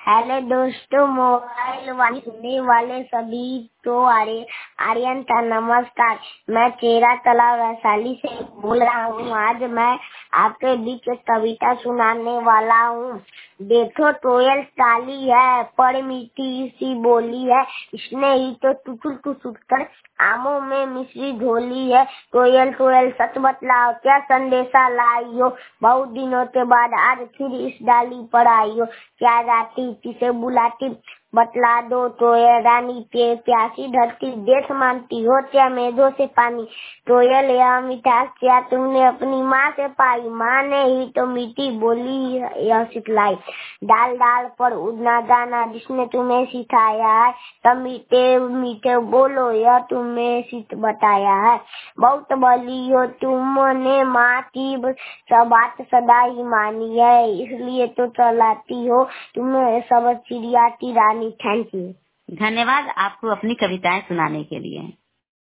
Hello दोस्तों, mobile वाले सुनने वाले सभी को आर्यन का नमस्कार। मैं चेरा तालाब वैशाली से बोल रहा हूँ। आज मैं आपके बीच एक कविता सुनाने वाला हूँ। देखो कोयल काली है पर मीठी सी बोली है, इसने ही तो टुटुर टुटुर कर आमों में मिश्री घोली है। कोयल कोयल सच बतलाओ, क्या संदेशा लाई हो, बहुत दिनों के बाद आज फिर इस डाली पर आई हो। क्या गाती किसे बुलाती बतला दो, कोयल रानी के प्यासी धरती देश मानती हो क्या मेघों से पानी। कोयल यह मिठास क्या तुमने अपनी माँ से पाई, माँ ने ही तो मीठी बोली यह सिखलाई। डाल डाल पर उड़ना गाना जिसने तुम्हें सिखाया है, तब मीठे मीठे बोलो यह तुम्हें सिद्ध बताया है। बहुत भली हो तुमने माँ की बात सदा ही मानी है, इसलिए तो चलाती हो तुम्हें सब चिड़िया की रानी। Thank you. धन्यवाद आपको अपनी कविताएं सुनाने के लिए।